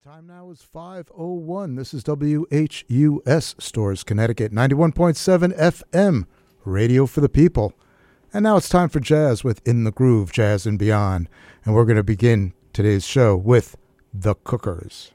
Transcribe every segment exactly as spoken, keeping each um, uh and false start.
Time now is five oh one. This is W H U S Stores, Connecticut, ninety-one point seven F M, radio for the people. And now it's time for jazz with In the Groove, Jazz and Beyond. And we're going to begin today's show with The Cookers.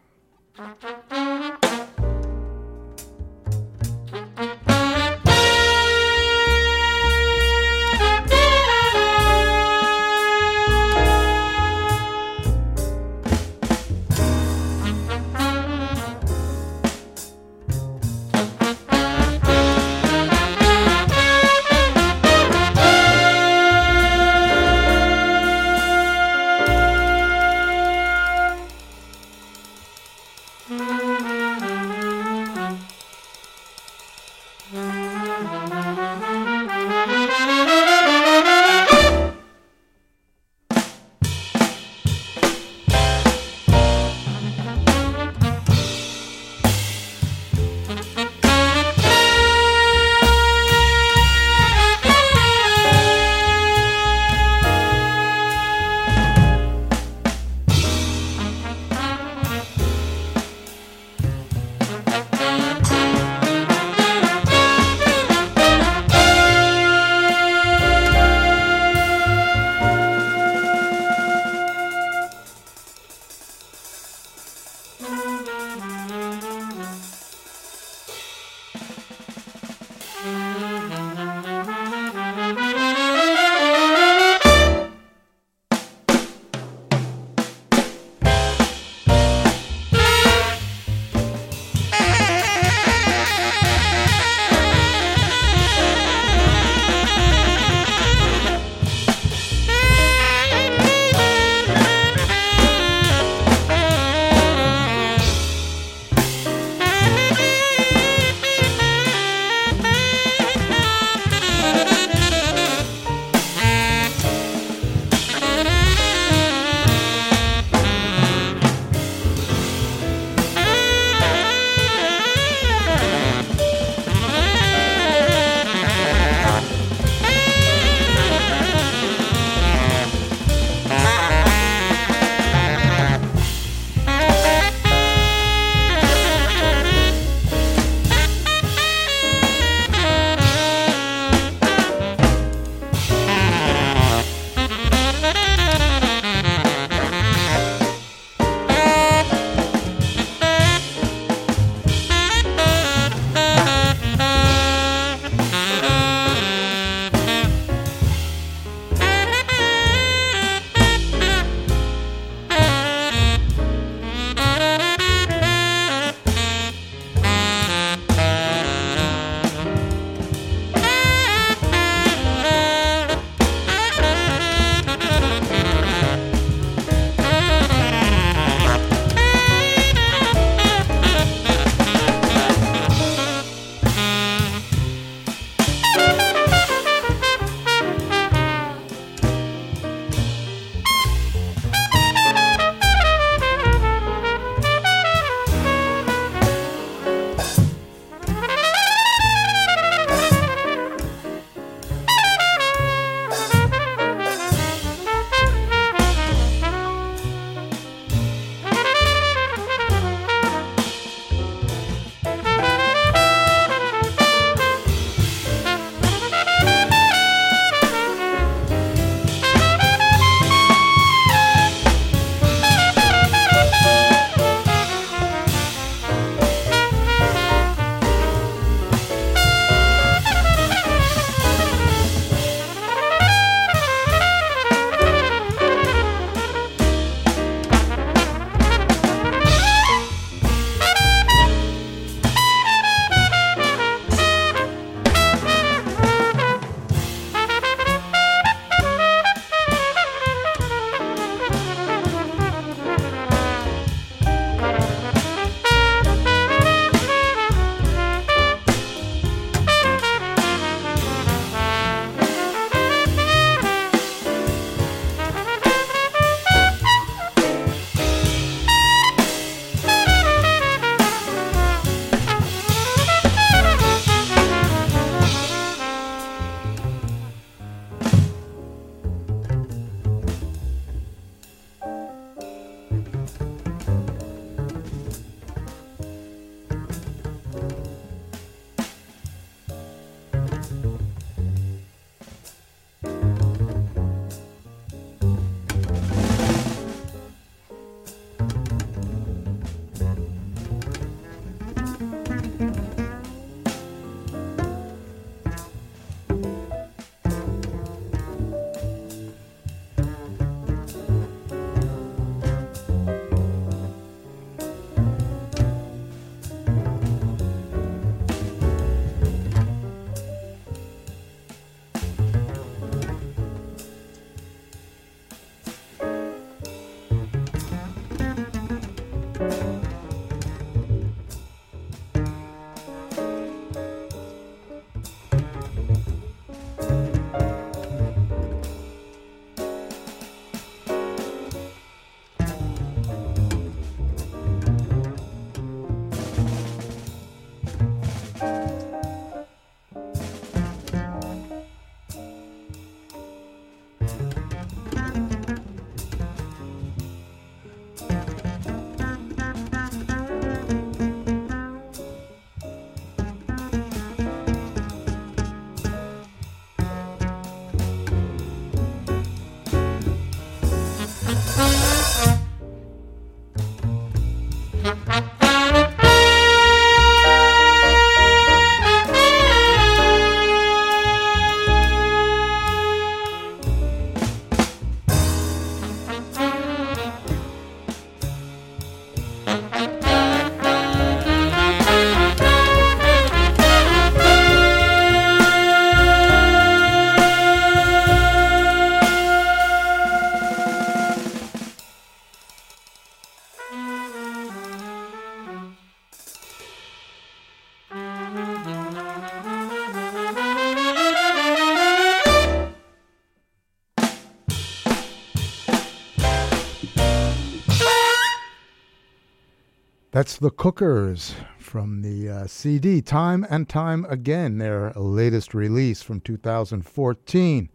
That's the Cookers from the uh, C D Time and Time Again, their latest release from two thousand fourteen.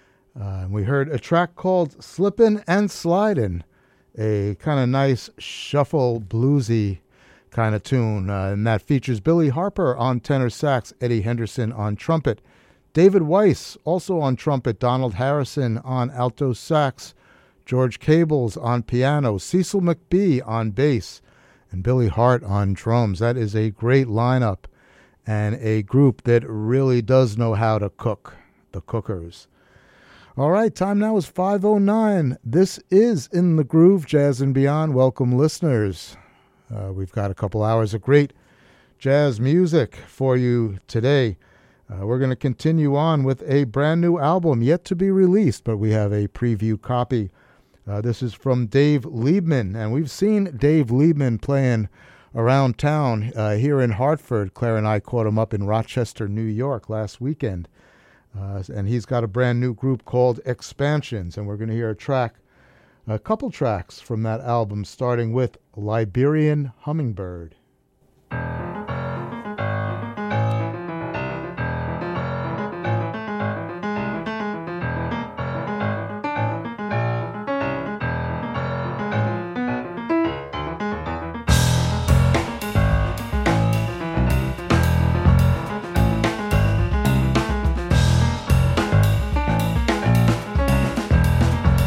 Uh, we heard a track called Slippin' and Slidin', a kind of nice shuffle bluesy kind of tune, uh, and that features Billy Harper on tenor sax, Eddie Henderson on trumpet, David Weiss also on trumpet, Donald Harrison on alto sax, George Cables on piano, Cecil McBee on bass, and Billy Hart on drums. That is a great lineup and a group that really does know how to cook, the Cookers. All right, time now is five oh nine. This is In the Groove, Jazz and Beyond. Welcome, listeners. Uh, we've got a couple hours of great jazz music for you today. Uh, we're going to continue on with a brand new album yet to be released, but we have a preview copy. Uh, this is from Dave Liebman, and we've seen Dave Liebman playing around town uh, here in Hartford. Claire and I caught him up in Rochester, New York last weekend, uh, and he's got a brand new group called Expansions, and we're going to hear a track, a couple tracks from that album, starting with Liberian Hummingbird.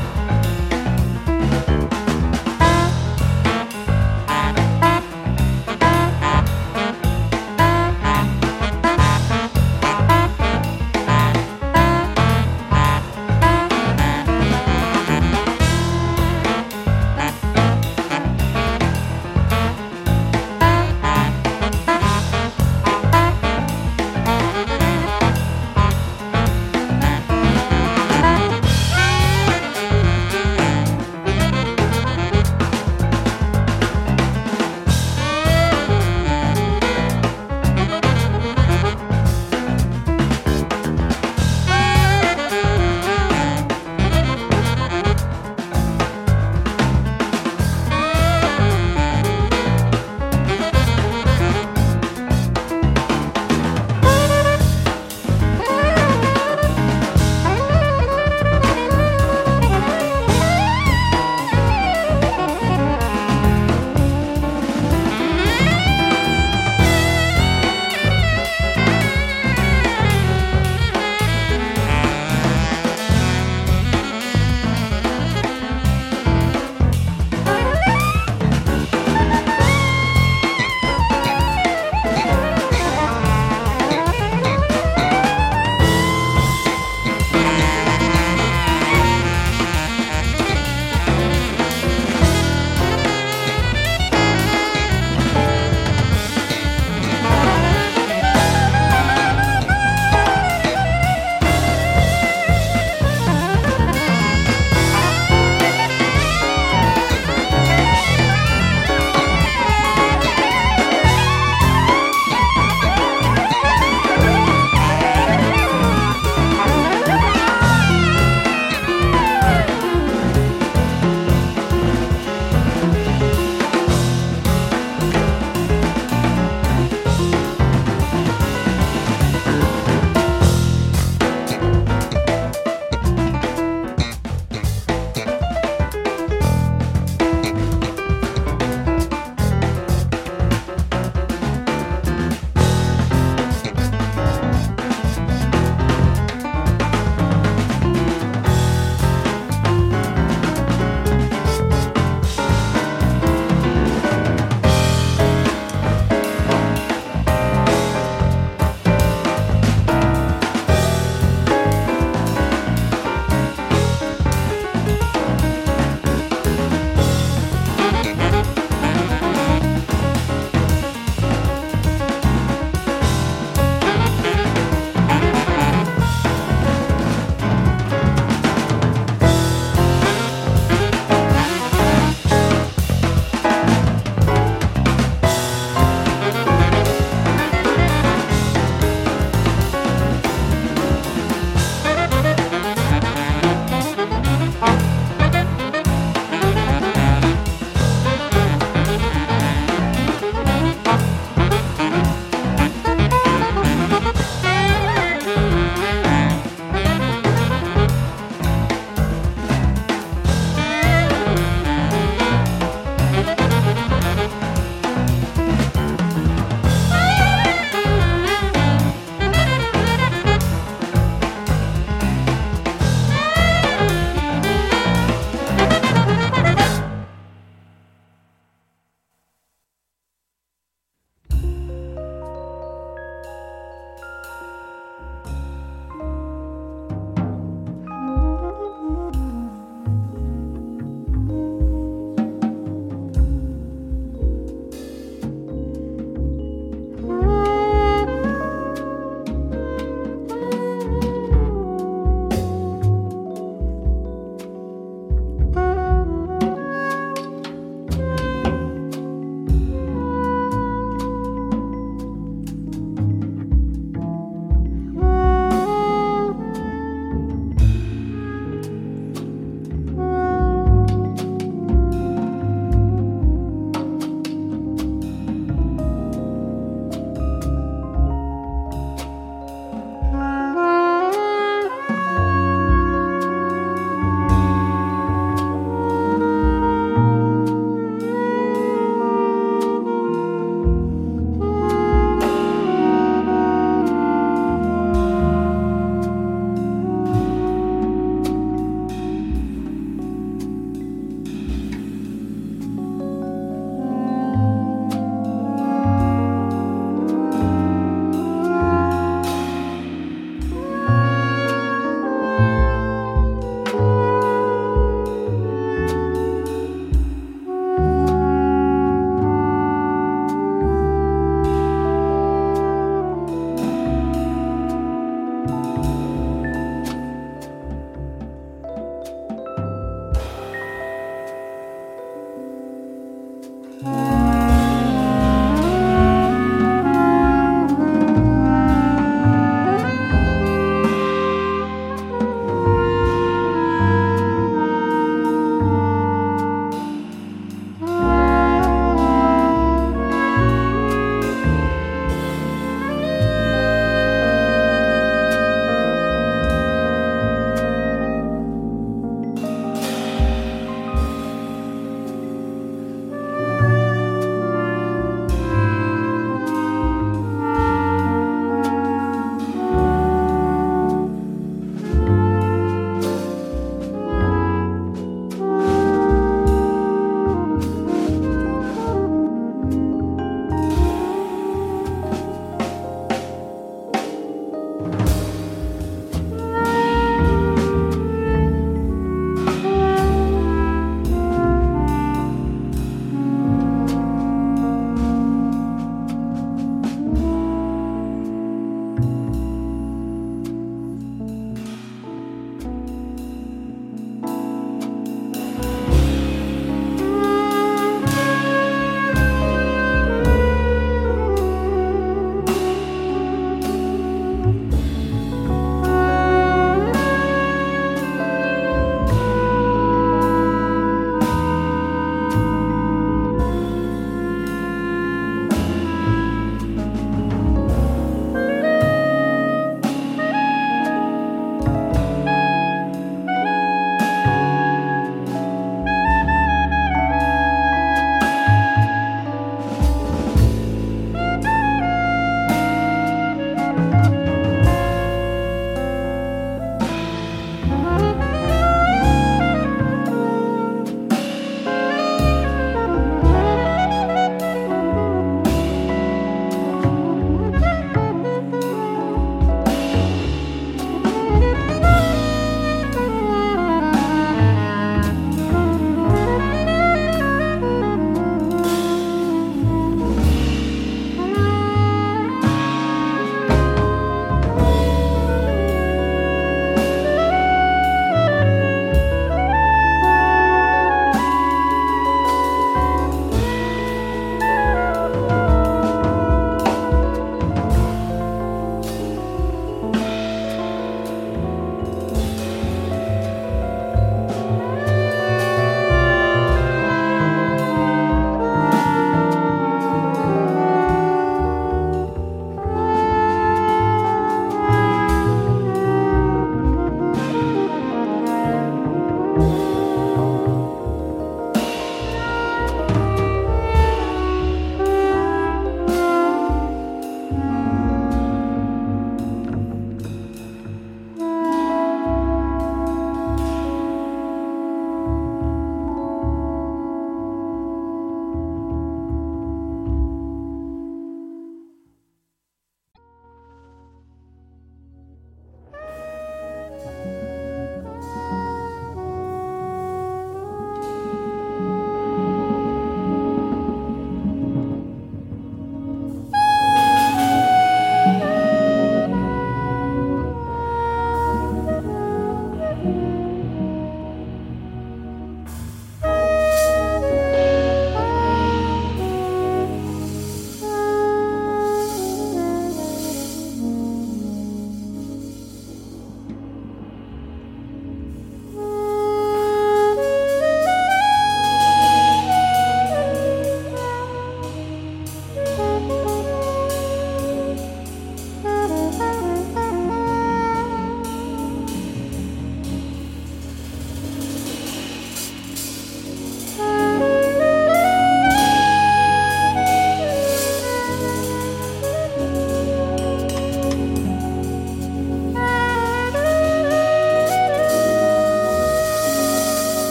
Thank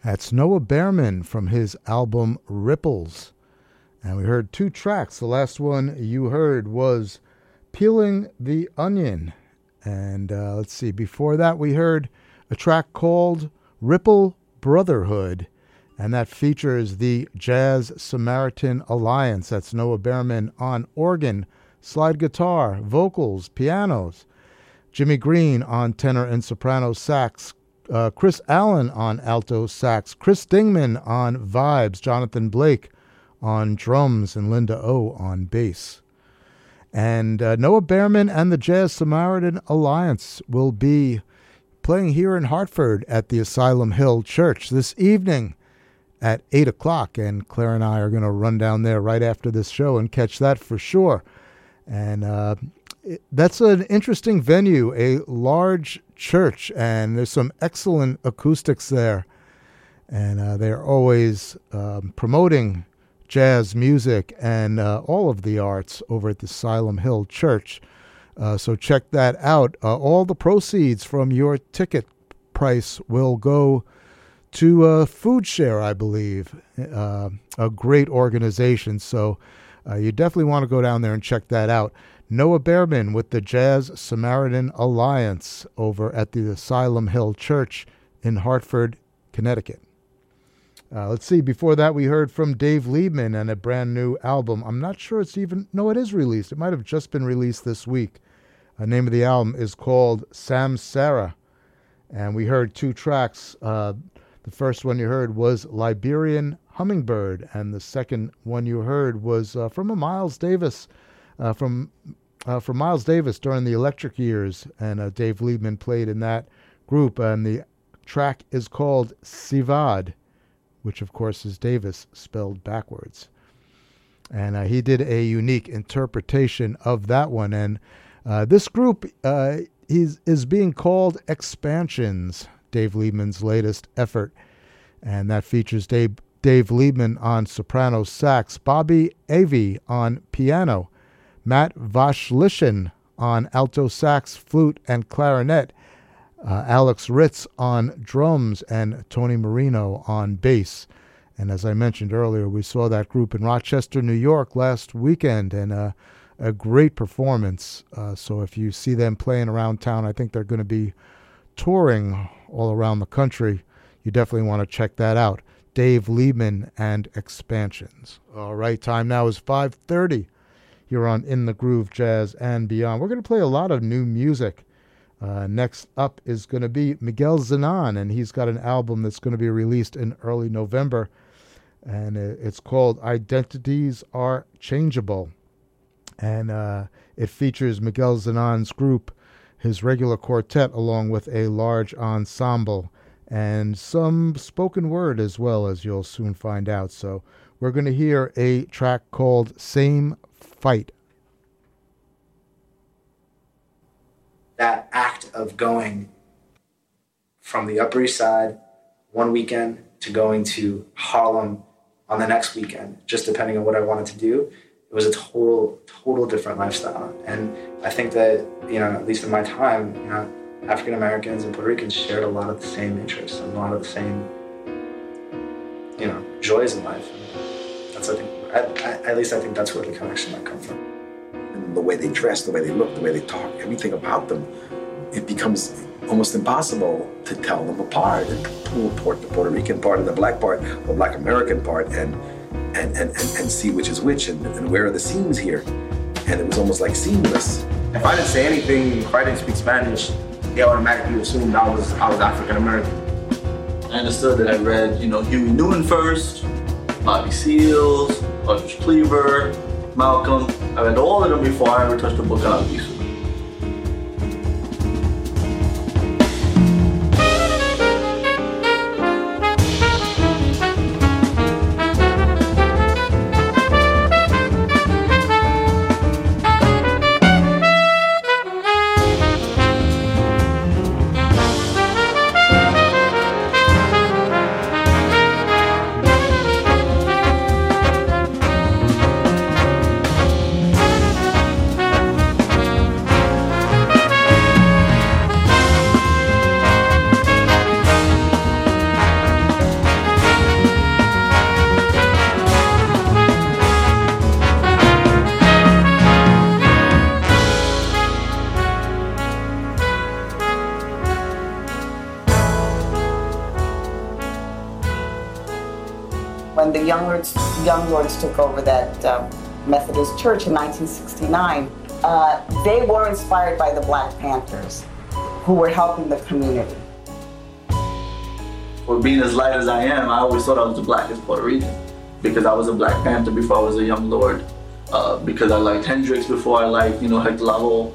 That's Noah Behrman from his album Ripples. And we heard two tracks. The last one you heard was Peeling the Onion. And uh, let's see, before that we heard a track called Ripple Brotherhood. And that features the Jazz Samaritan Alliance. That's Noah Behrman on organ, slide guitar, vocals, pianos. Jimmy Green on tenor and soprano sax. Uh, Chris Allen on alto sax. Chris Dingman on vibes. Jonathan Blake on drums. And Linda O on bass. And uh, Noah Behrman and the Jazz Samaritan Alliance will be playing here in Hartford at the Asylum Hill Church this evening at eight o'clock, and Claire and I are going to run down there right after this show and catch that for sure. And uh, it, that's an interesting venue, a large church, and there's some excellent acoustics there. And uh, they're always um, promoting jazz music and uh, all of the arts over at the Asylum Hill Church. Uh, so check that out. Uh, all the proceeds from your ticket price will go to uh, Food Share, I believe, uh, a great organization. So uh, you definitely want to go down there and check that out. Noah Behrman with the Jazz Samaritan Alliance over at the Asylum Hill Church in Hartford, Connecticut. Uh, let's see, before that we heard from Dave Liebman and a brand new album. I'm not sure it's even, no, it is released. It might have just been released this week. The name of the album is called Samsara. And we heard two tracks. Uh, The first one you heard was Liberian Hummingbird, and the second one you heard was uh, from a Miles Davis, uh, from uh, from Miles Davis during the Electric Years, and uh, Dave Liebman played in that group, and the track is called Sivad, which of course is Davis spelled backwards. And uh, he did a unique interpretation of that one, and uh, this group uh, is, is being called Expansions, Dave Liebman's latest effort. And that features Dave, Dave Liebman on soprano sax, Bobby Avey on piano, Matt Vashlishin on alto sax, flute, and clarinet, uh, Alex Ritz on drums, and Tony Marino on bass. And as I mentioned earlier, we saw that group in Rochester, New York last weekend, and uh, a great performance. Uh, so if you see them playing around town, I think they're going to be touring all around the country. You definitely want to check that out. Dave Liebman and Expansions. All right, time now is five thirty. You're on In the Groove Jazz and Beyond. We're going to play a lot of new music. Uh, next up is going to be Miguel Zenon, and he's got an album that's going to be released in early November, and it's called Identities Are Changeable. And uh, it features Miguel Zenon's group, his regular quartet, along with a large ensemble and some spoken word as well, as you'll soon find out. So we're going to hear a track called Same Fight. That act of going from the Upper East Side one weekend to going to Harlem on the next weekend, just depending on what I wanted to do, it was a total, total different lifestyle. And I think that, you know, at least in my time, you know, African Americans and Puerto Ricans shared a lot of the same interests and a lot of the same, you know, joys in life. And that's, I think, at, at least I think that's where the connection might come from. And the way they dress, the way they look, the way they talk, everything about them, it becomes almost impossible to tell them apart and pull apart the Puerto Rican part and the black part, the black American part, and and and, and, and see which is which and, and where are the seams here. And it was almost like seamless. If I didn't say anything, if I didn't speak Spanish, they automatically assumed I was I was African American. I understood that I read, you know, Huey Newton first, Bobby Seals, Aldrich Cleaver, Malcolm. I read all of them before I ever touched the book on Albizu. when the Young Lords, Young Lords took over that um, Methodist Church in nineteen sixty-nine, uh, they were inspired by the Black Panthers, who were helping the community. For being as light as I am, I always thought I was the blackest Puerto Rican because I was a Black Panther before I was a Young Lord, uh, because I liked Hendrix before I liked, you know, Hector Lavoe.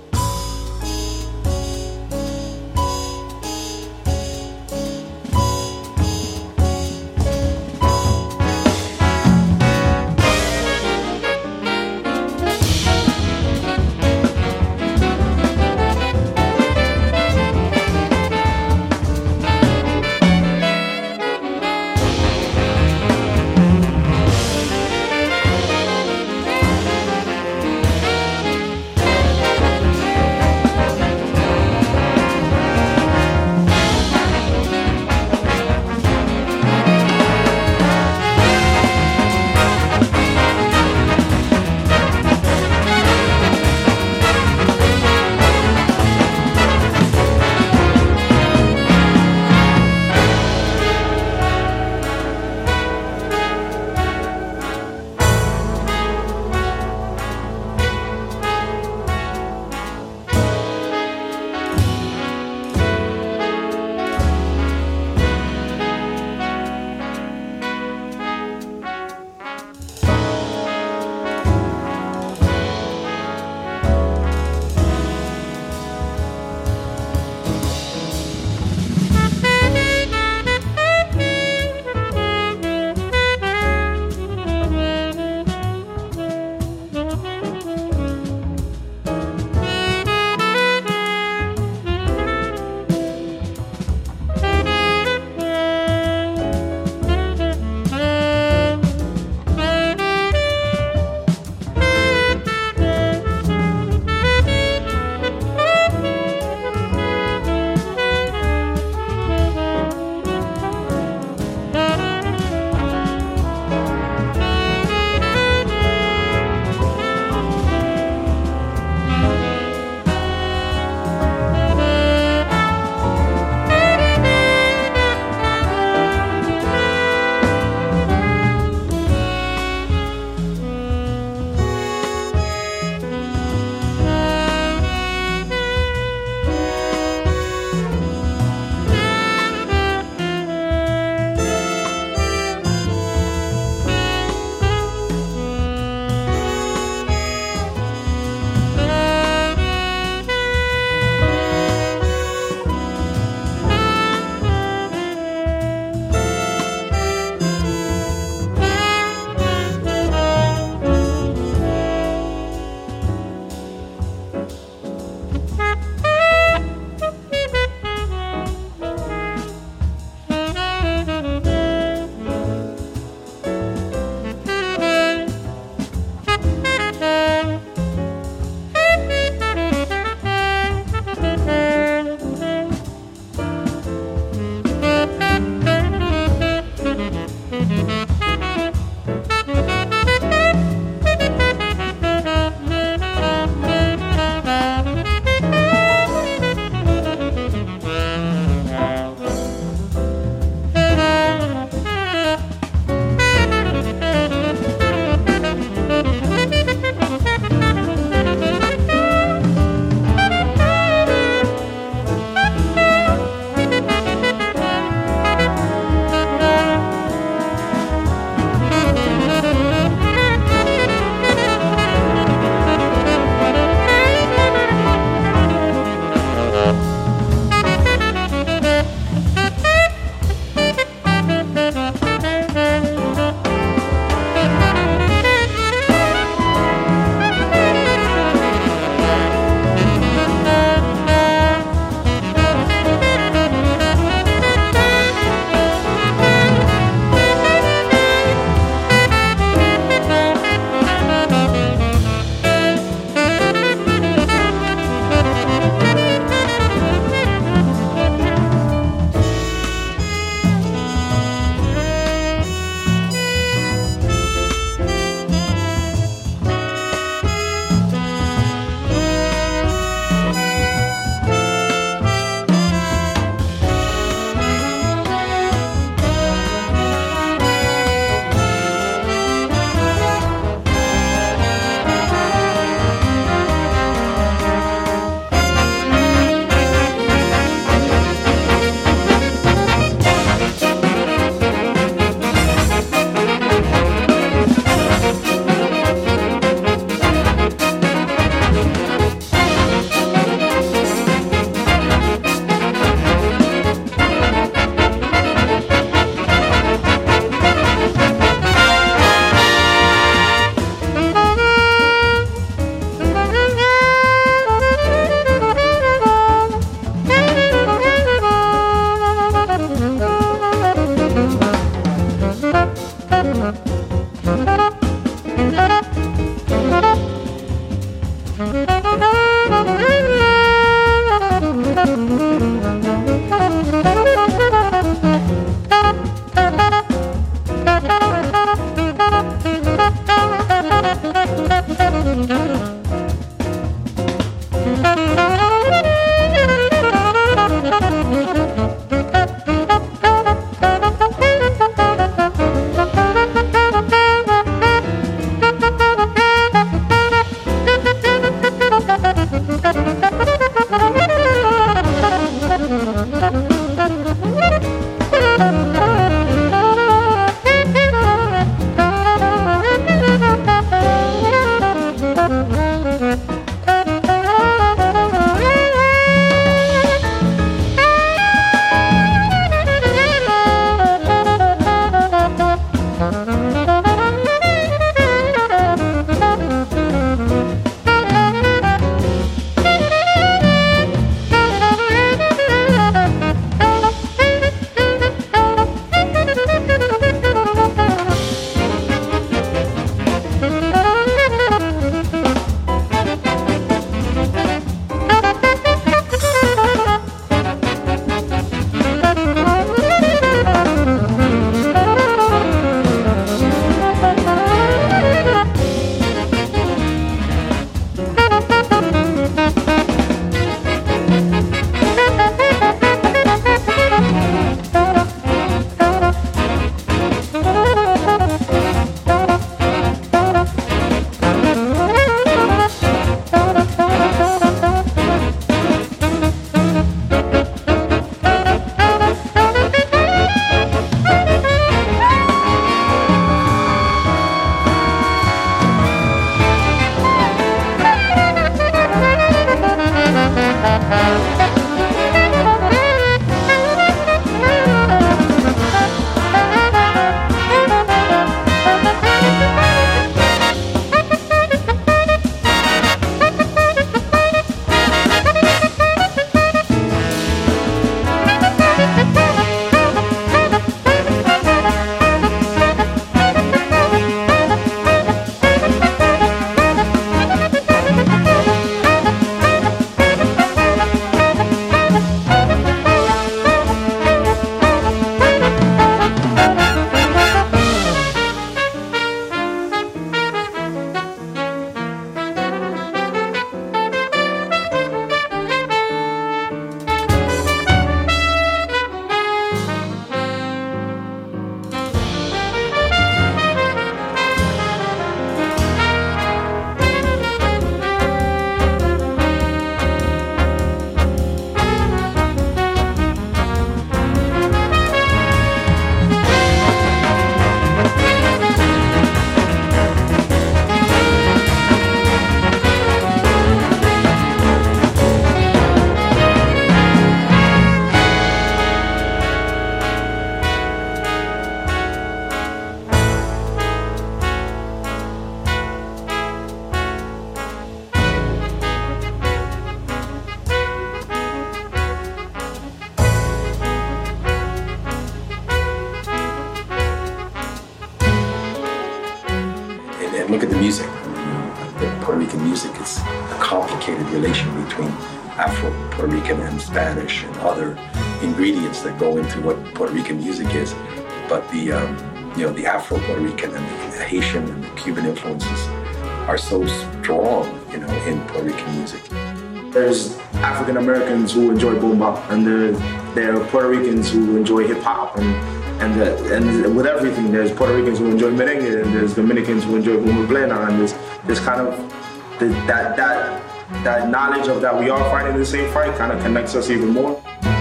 look at the music. The Puerto Rican music is a complicated relation between Afro-Puerto Rican and Spanish and other ingredients that go into what Puerto Rican music is. But the, um, you know, the Afro-Puerto Rican and the Haitian and the Cuban influences are so strong, you know, in Puerto Rican music. There's African Americans who enjoy boom bap, and there, there are Puerto Ricans who enjoy hip hop, and and the, and with everything, there's Puerto Ricans who enjoy merengue, and there's Dominicans who enjoy rumba plena, and there's there's kind of the, that that that knowledge of that we are fighting the same fight kind of connects us even more.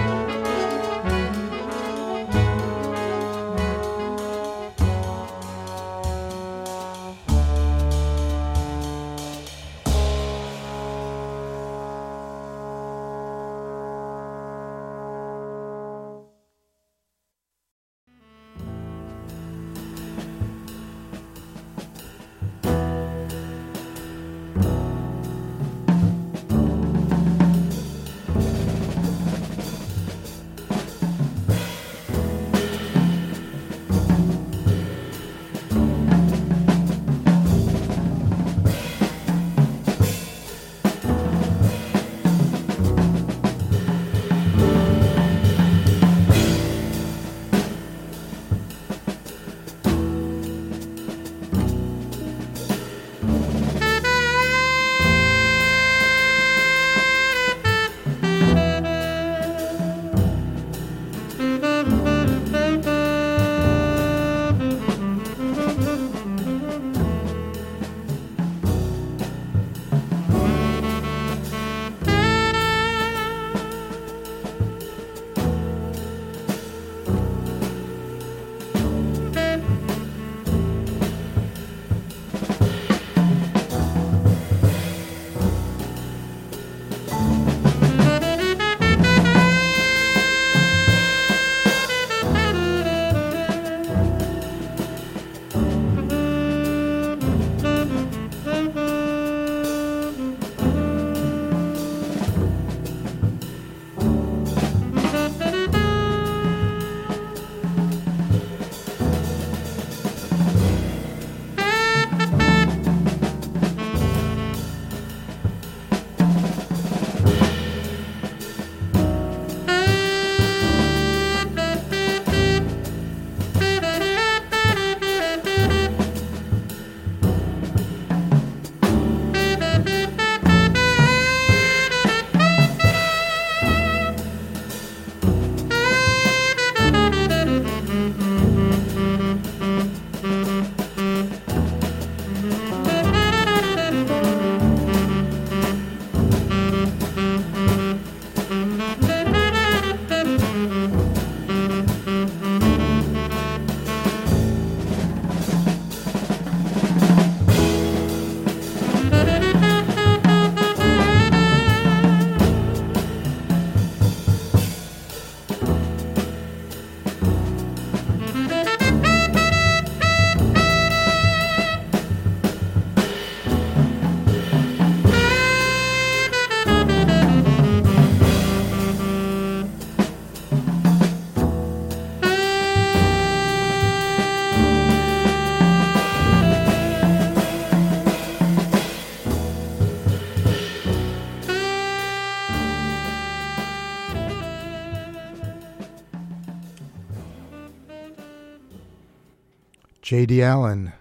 J D. Allen,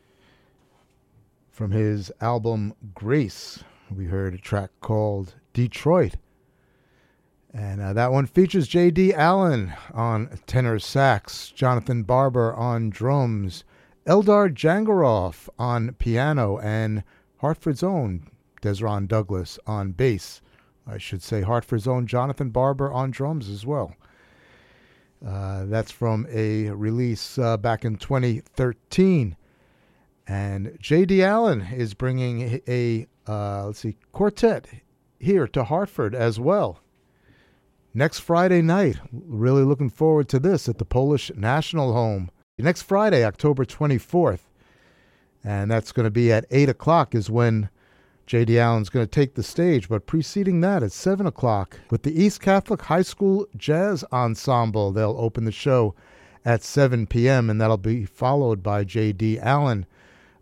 from his album Grace, we heard a track called Detroit. And uh, that one features J D. Allen on tenor sax, Jonathan Barber on drums, Eldar Jangaroff on piano, and Hartford's own Desron Douglas on bass. I should say Hartford's own Jonathan Barber on drums as well. Uh, that's from a release uh, back in twenty thirteen. And J D. Allen is bringing a, uh, let's see, quartet here to Hartford as well. Next Friday night, really looking forward to this at the Polish National Home. Next Friday, October twenty-fourth. And that's going to be at eight o'clock is when J D. Allen's going to take the stage. But preceding that at seven o'clock with the East Catholic High School Jazz Ensemble. They'll open the show at seven p.m. and that'll be followed by J D. Allen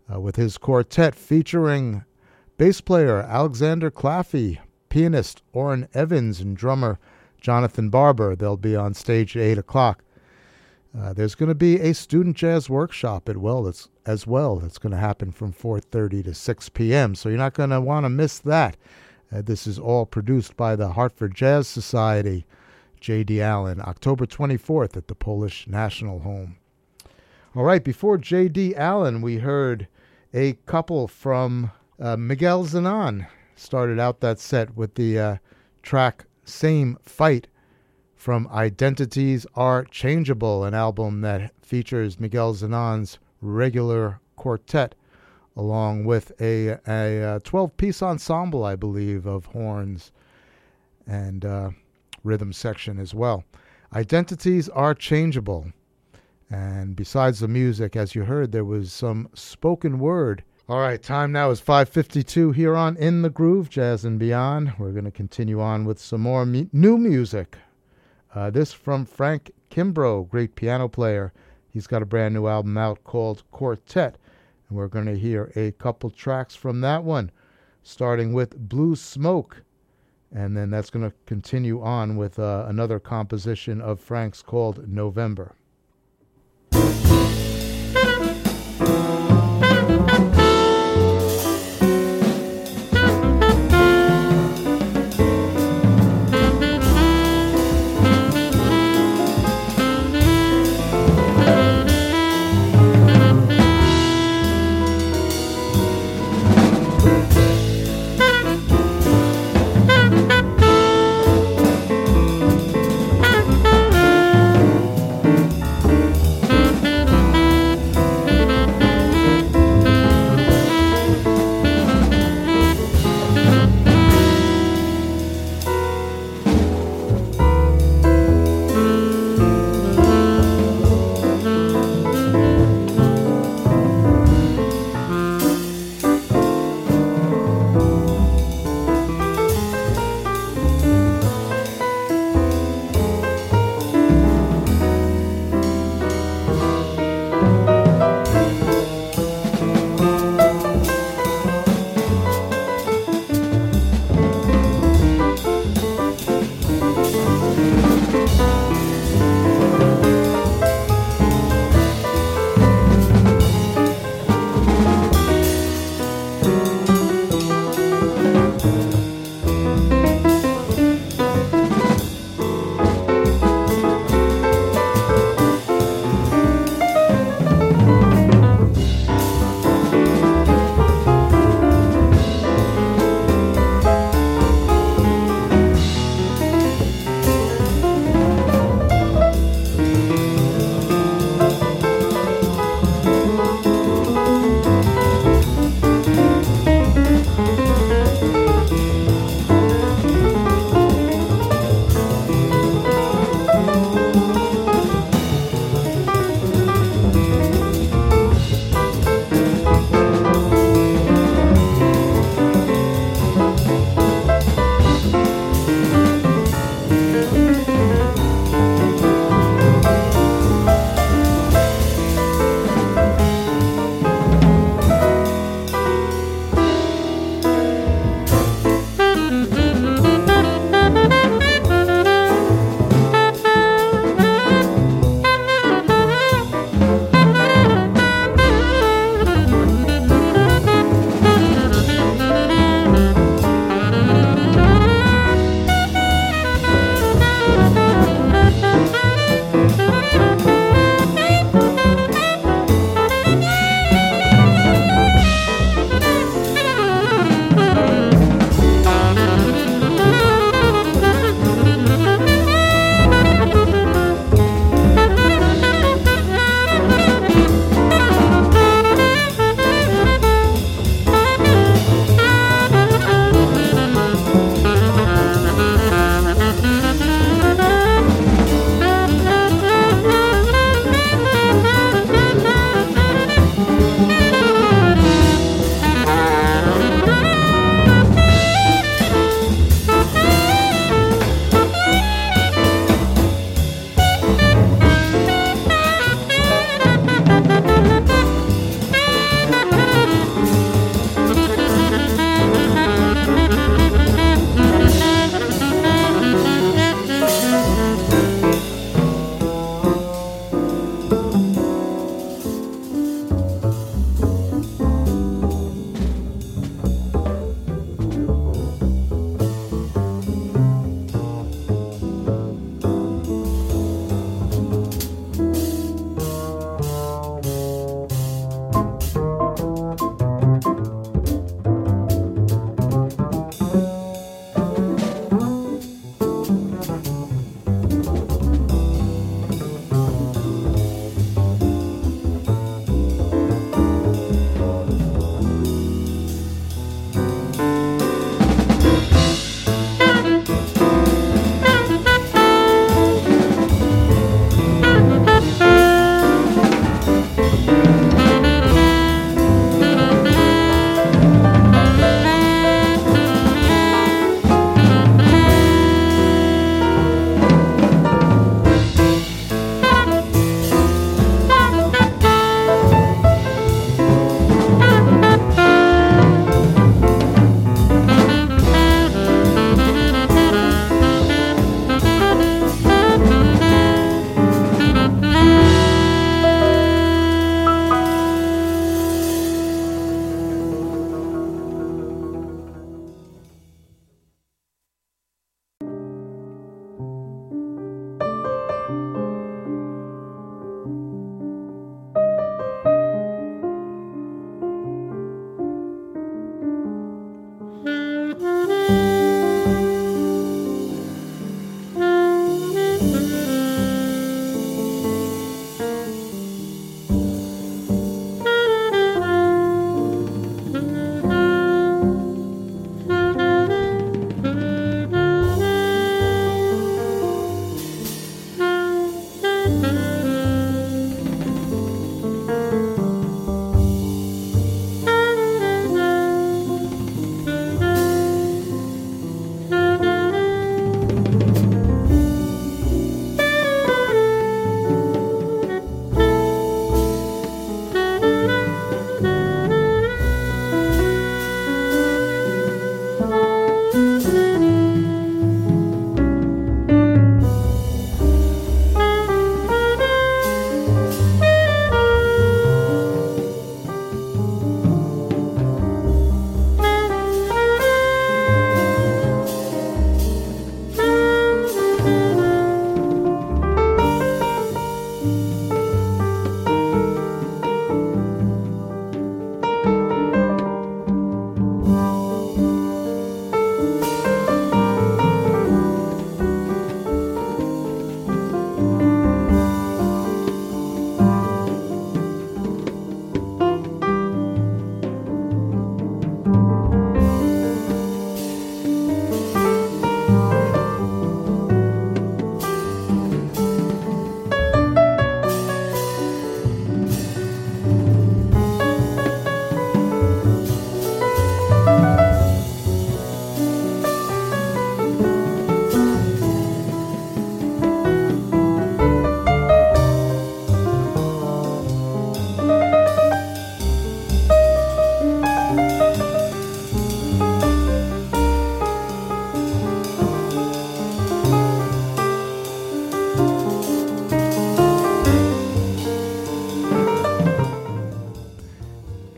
uh, with his quartet featuring bass player Alexander Claffey, pianist Orrin Evans, and drummer Jonathan Barber. They'll be on stage at eight o'clock. Uh, there's going to be a student jazz workshop at well that's, as well. That's going to happen from four thirty to six p.m., so you're not going to want to miss that. Uh, this is all produced by the Hartford Jazz Society, J D. Allen, October twenty-fourth at the Polish National Home. All right, before J D. Allen, we heard a couple from uh, Miguel Zenon. Started out that set with the uh, track Same Fight from Identities Are Changeable, an album that features Miguel Zenon's regular quartet, along with a, a twelve-piece ensemble, I believe, of horns and uh, rhythm section as well. Identities Are Changeable. And besides the music, as you heard, there was some spoken word. All right, time now is five fifty-two here on In the Groove, Jazz and Beyond. We're going to continue on with some more mu- new music. Uh, this from Frank Kimbrough, great piano player. He's got a brand new album out called Quartet, and we're going to hear a couple tracks from that one, starting with Blue Smoke, and then that's going to continue on with uh, another composition of Frank's called November.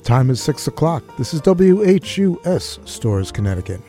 time is six o'clock. This is W H U S, Storrs, Connecticut.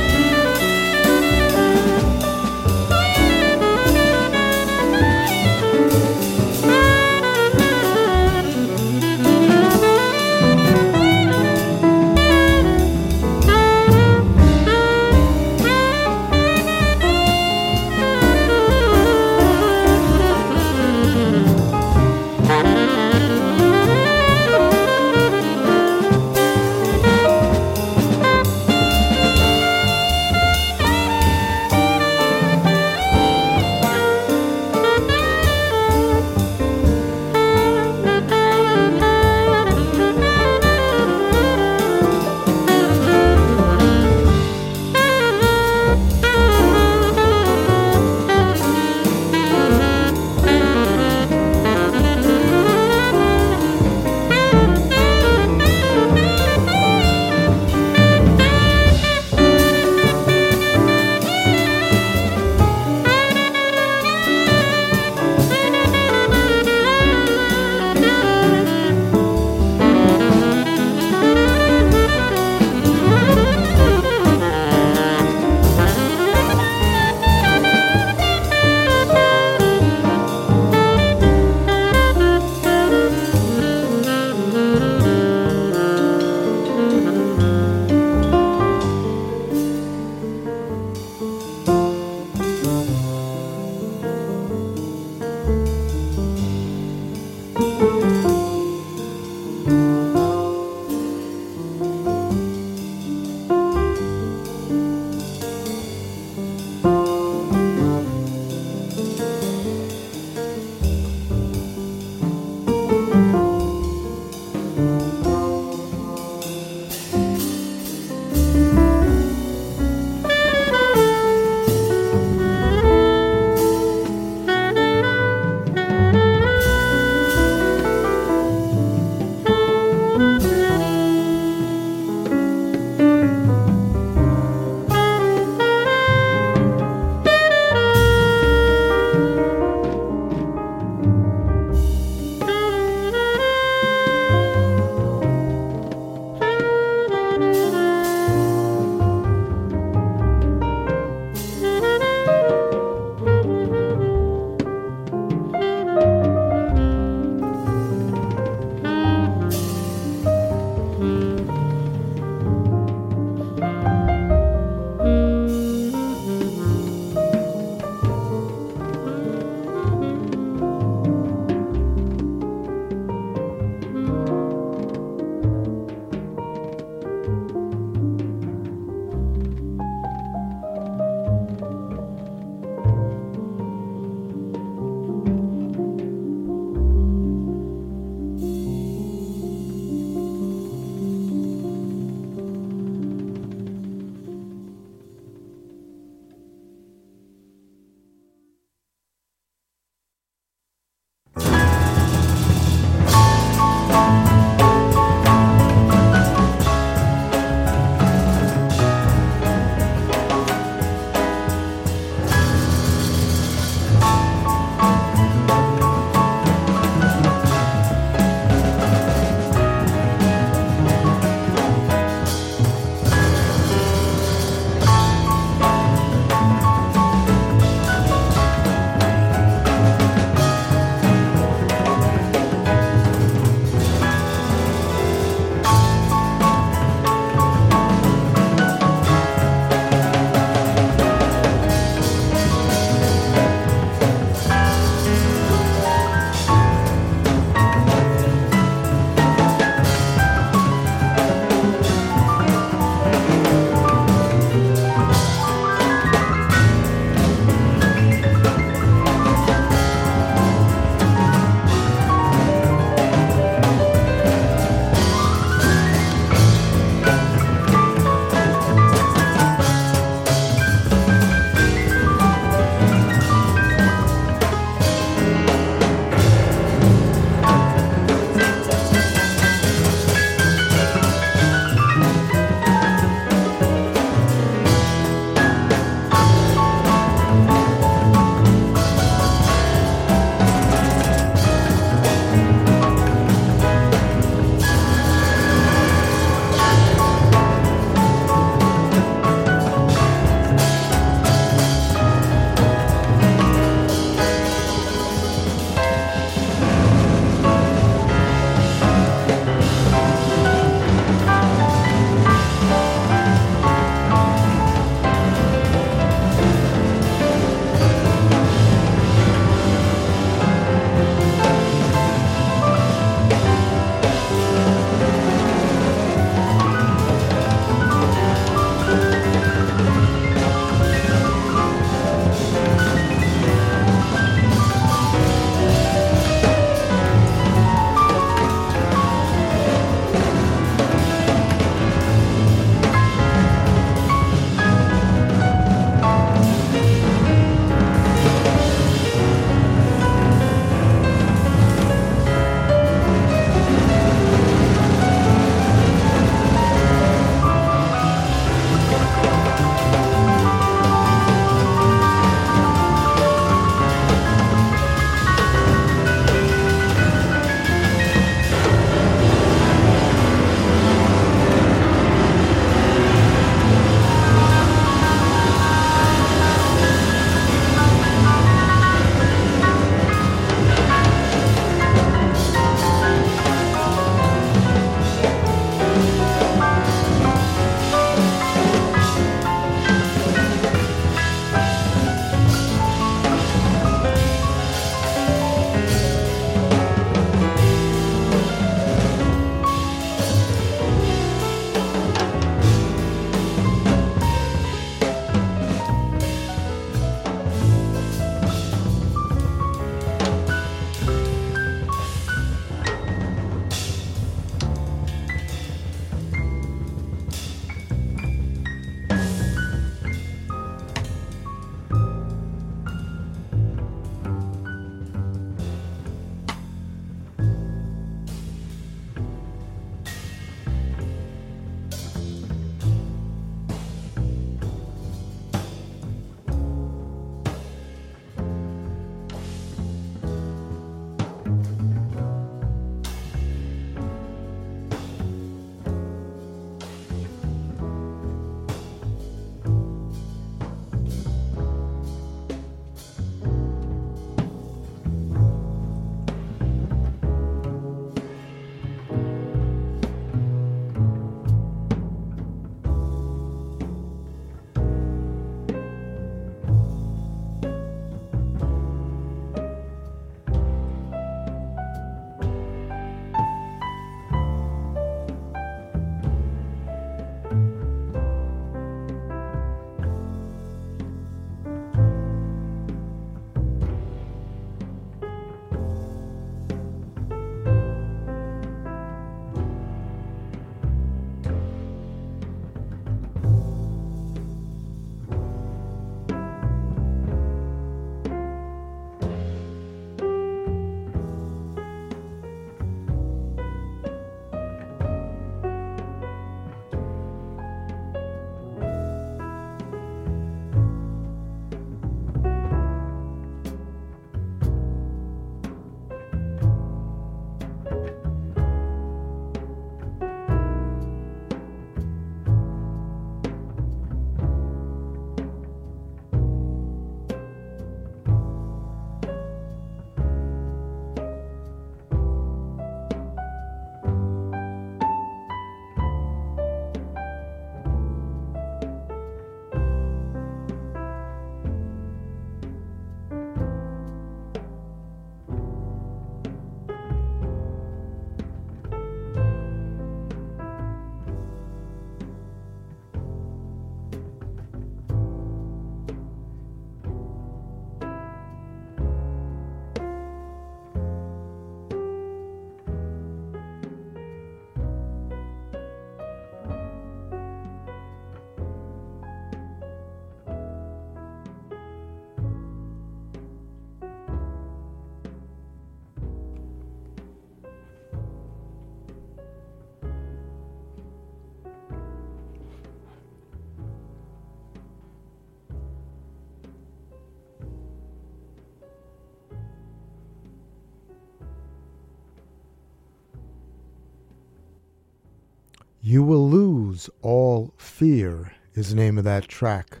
You Will Lose All Fear is the name of that track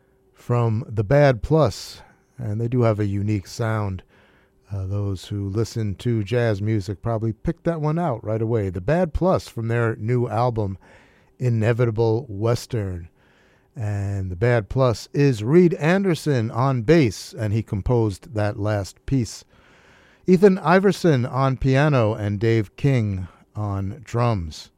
from The Bad Plus, and they do have a unique sound. Uh, those who listen to jazz music probably picked that one out right away. The Bad Plus from their new album, Inevitable Western. And The Bad Plus is Reed Anderson on bass, and he composed that last piece. Ethan Iverson on piano and Dave King on drums.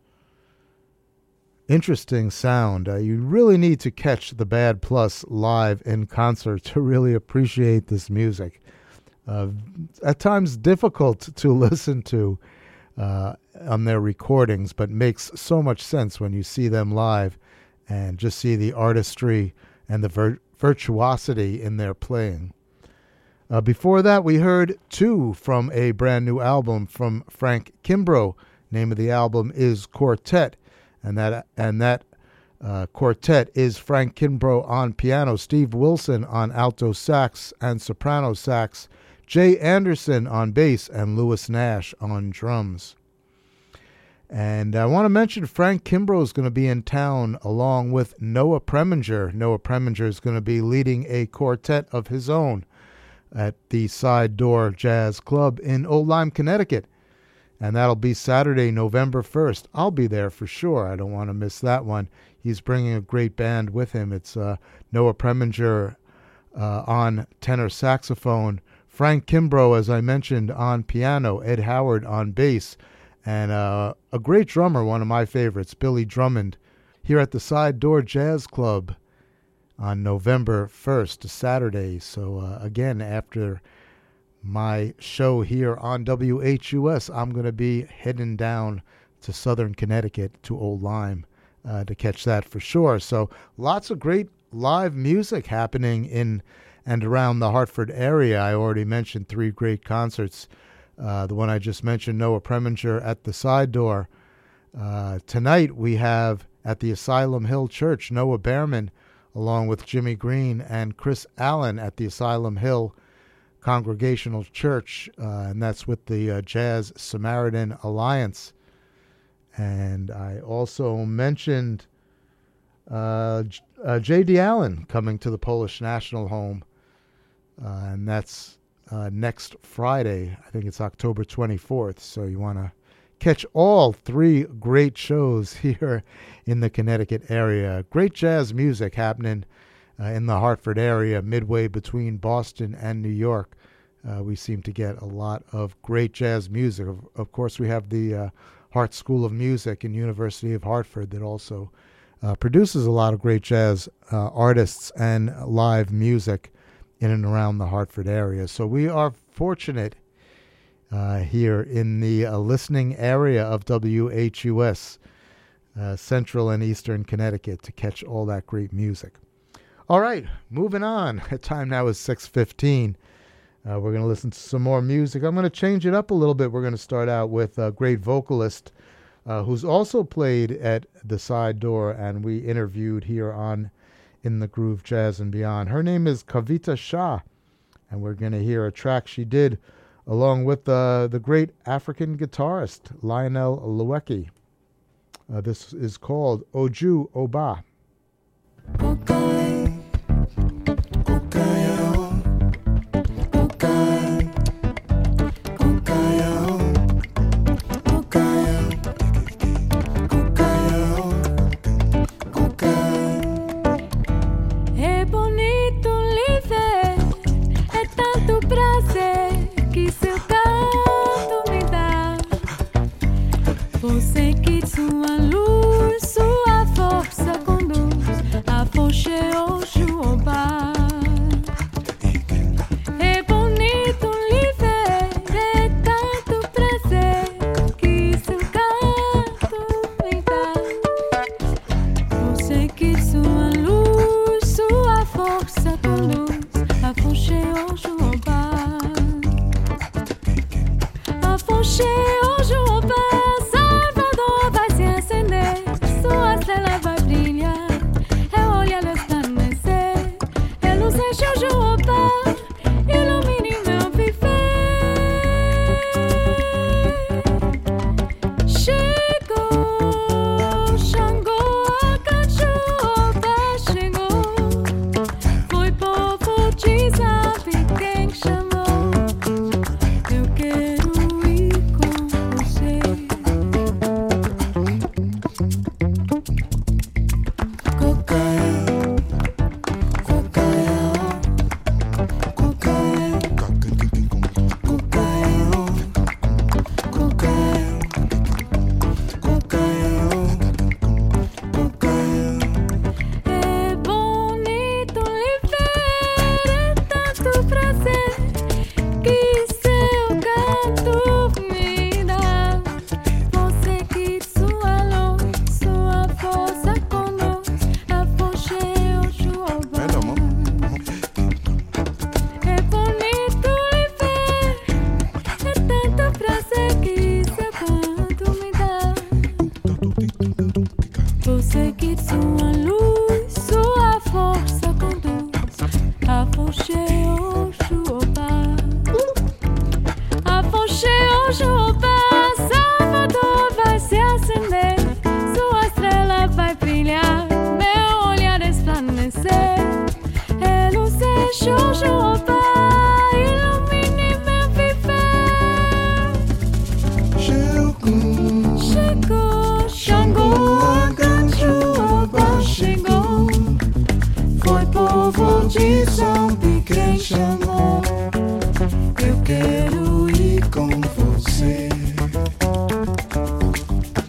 Interesting sound. Uh, you really need to catch The Bad Plus live in concert to really appreciate this music. Uh, at times difficult to listen to uh, on their recordings, but makes so much sense when you see them live and just see the artistry and the vir- virtuosity in their playing. Uh, before that, we heard two from a brand new album from Frank Kimbrough. Name of the album is Quartet, and that and that uh, quartet is Frank Kimbrough on piano, Steve Wilson on alto sax and soprano sax, Jay Anderson on bass, and Lewis Nash on drums. And I want to mention Frank Kimbrough is going to be in town along with Noah Preminger. Noah Preminger is going to be leading a quartet of his own at the Side Door Jazz Club in Old Lyme, Connecticut. And that'll be Saturday, November first. I'll be there for sure. I don't want to miss that one. He's bringing a great band with him. It's uh, Noah Preminger uh, on tenor saxophone, Frank Kimbrough, as I mentioned, on piano, Ed Howard on bass, and uh, a great drummer, one of my favorites, Billy Drummond, here at the Side Door Jazz Club on November first, Saturday. So uh, again, after my show here on W H U S, I'm going to be heading down to Southern Connecticut to Old Lyme uh, to catch that for sure. So lots of great live music happening in and around the Hartford area. I already mentioned three great concerts. Uh, the one I just mentioned, Noah Preminger at the Side Door. Uh, tonight we have at the Asylum Hill Church, Noah Behrman, along with Jimmy Green and Chris Allen at the Asylum Hill Congregational Church, uh, and that's with the uh, Jazz Samaritan Alliance. And I also mentioned uh, J- uh, J D. Allen coming to the Polish National Home, uh, and that's uh, next Friday. I think it's October twenty-fourth, so you want to catch all three great shows here in the Connecticut area. Great jazz music happening uh, in the Hartford area, midway between Boston and New York. Uh, we seem to get a lot of great jazz music. Of, of course, we have the uh, Hart School of Music and University of Hartford that also uh, produces a lot of great jazz uh, artists and live music in and around the Hartford area. So we are fortunate uh, here in the uh, listening area of W H U S, uh, Central and Eastern Connecticut, to catch all that great music. All right, moving on. The time now is six fifteen. Uh, we're going to listen to some more music. I'm going to change it up a little bit. We're going to start out with a great vocalist uh, who's also played at the Side Door, and we interviewed here on In the Groove Jazz and Beyond. Her name is Kavita Shah, and we're going to hear a track she did along with uh, the great African guitarist Lionel Luecki. Uh, this is called Oju Oba. Okay. Okay. Você que sua luz, sua força conduz a fonte hoje o bar. É bonito lhe ver, é tanto prazer que seu canto me dá. Você que sua luz, sua força conduz a fonte hoje o bar. A fonte hoje o bar.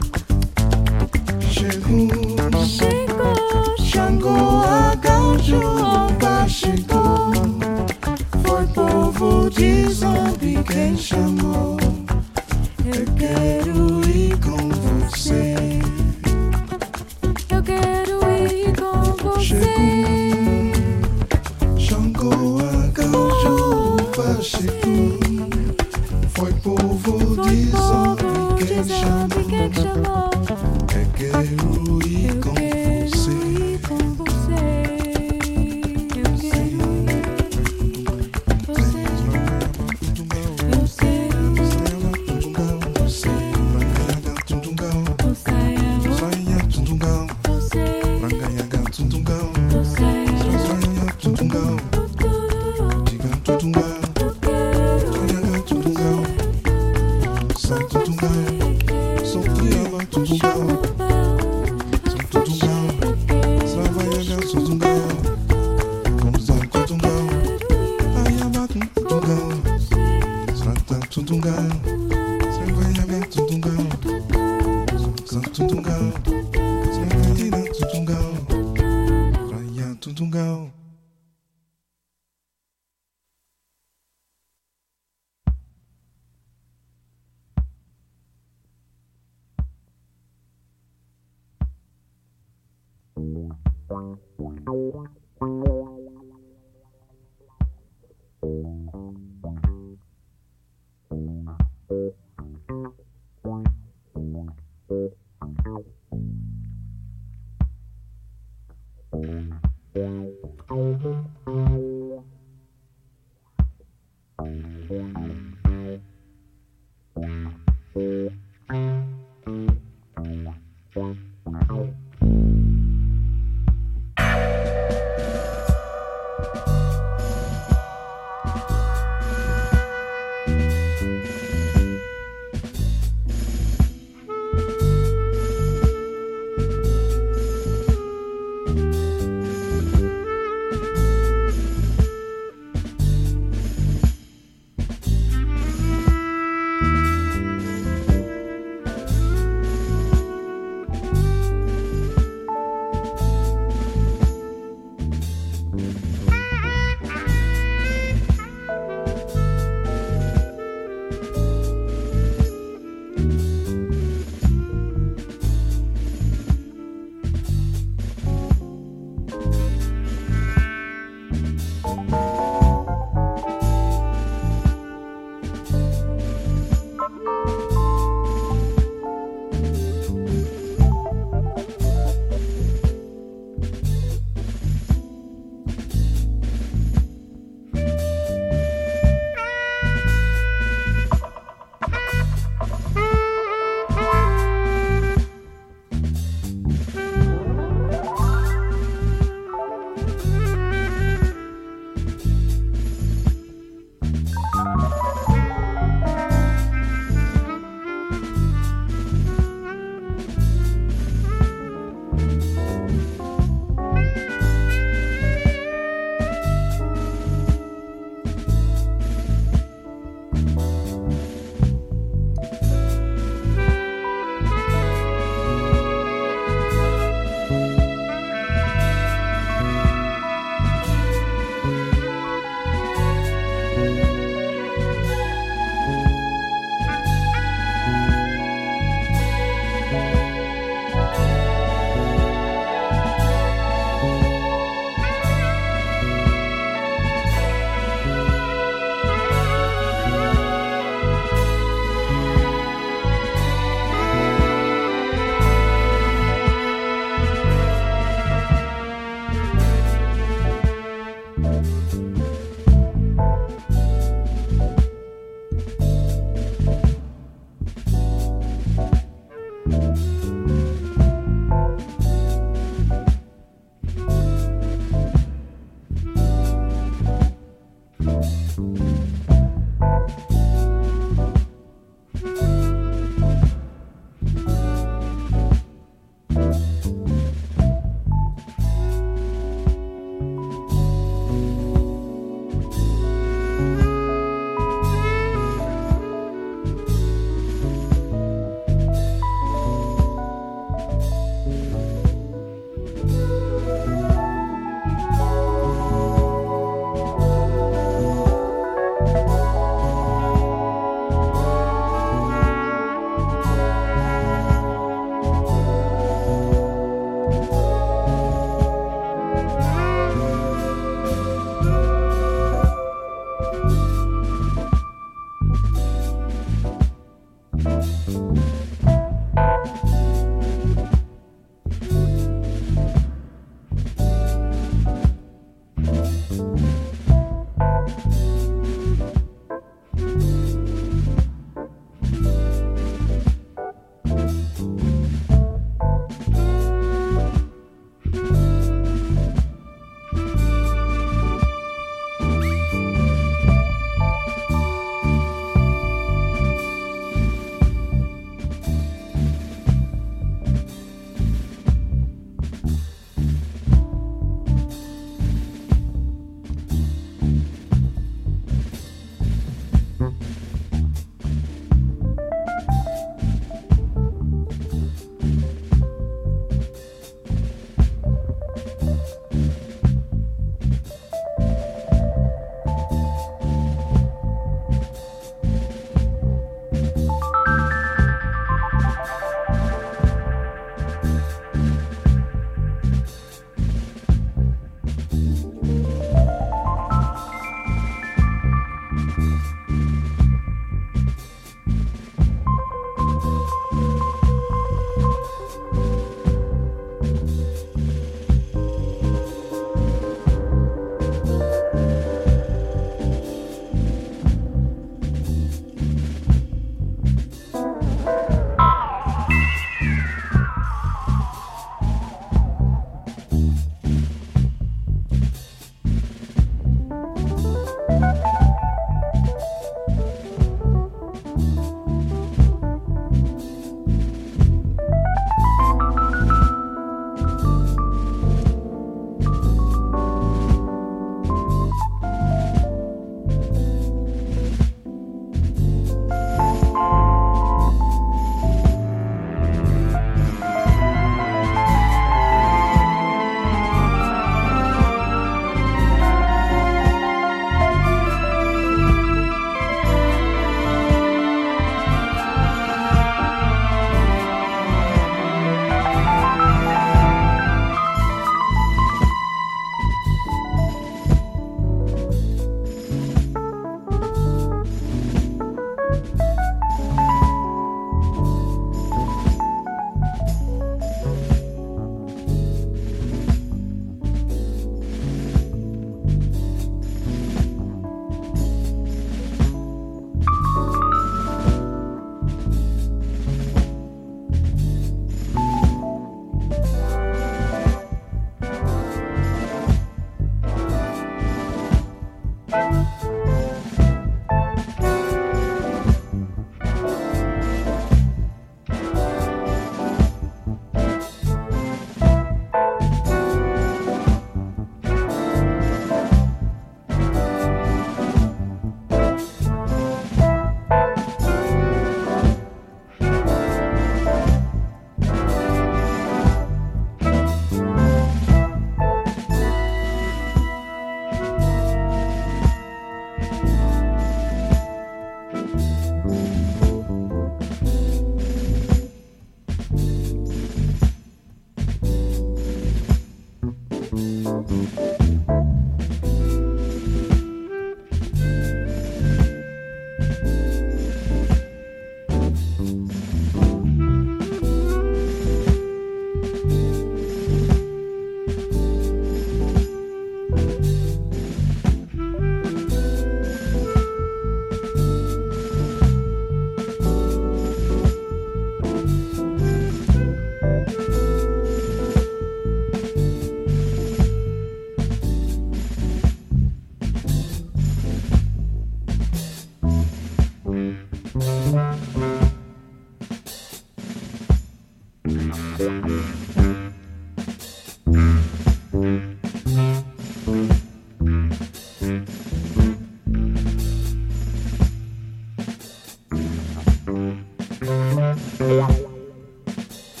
Chegou, Xangô, Agaju. quem chamou. Eu quero ir com você. Eu quero ir com você. Xangô, Agajuba chegou. Foi povo de Zombi quem chamou. Eu quero ir com você. Eu quero você. Eu sei.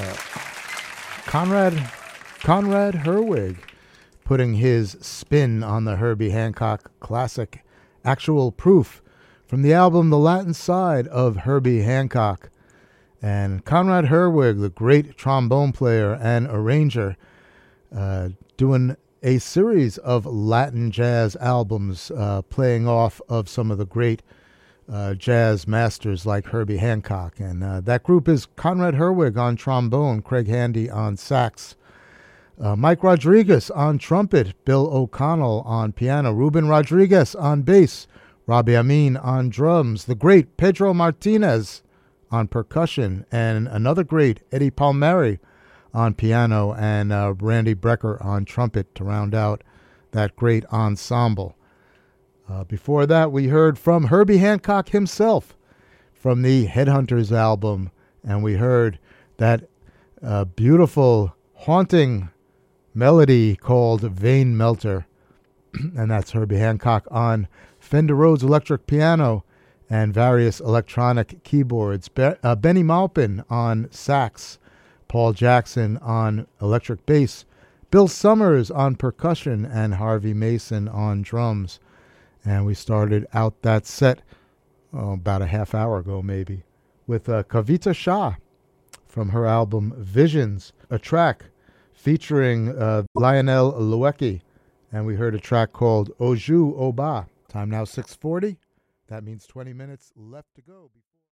uh, Conrad Conrad Herwig putting his spin on the Herbie Hancock classic Actual Proof from the album The Latin Side of Herbie Hancock. And Conrad Herwig, the great trombone player and arranger, uh, doing a series of Latin jazz albums, uh, playing off of some of the great uh, jazz masters like Herbie Hancock. And uh, that group is Conrad Herwig on trombone, Craig Handy on sax, uh, Mike Rodriguez on trumpet, Bill O'Connell on piano, Ruben Rodriguez on bass, Robbie Amin on drums, the great Pedro Martinez on percussion, and another great Eddie Palmieri on piano, and uh, Randy Brecker on trumpet to round out that great ensemble. Uh, before that, we heard from Herbie Hancock himself from the Headhunters album, and we heard that uh, beautiful, haunting melody called Vein Melter, and that's Herbie Hancock on Fender Rhodes electric piano and various electronic keyboards. Be- uh, Benny Maupin on sax, Paul Jackson on electric bass, Bill Summers on percussion, and Harvey Mason on drums. And we started out that set oh, about a half hour ago maybe with uh, Kavita Shah from her album Visions, a track featuring uh, Lionel Louecki. And we heard a track called Oju Oba. Time now six forty. That means twenty minutes left to go.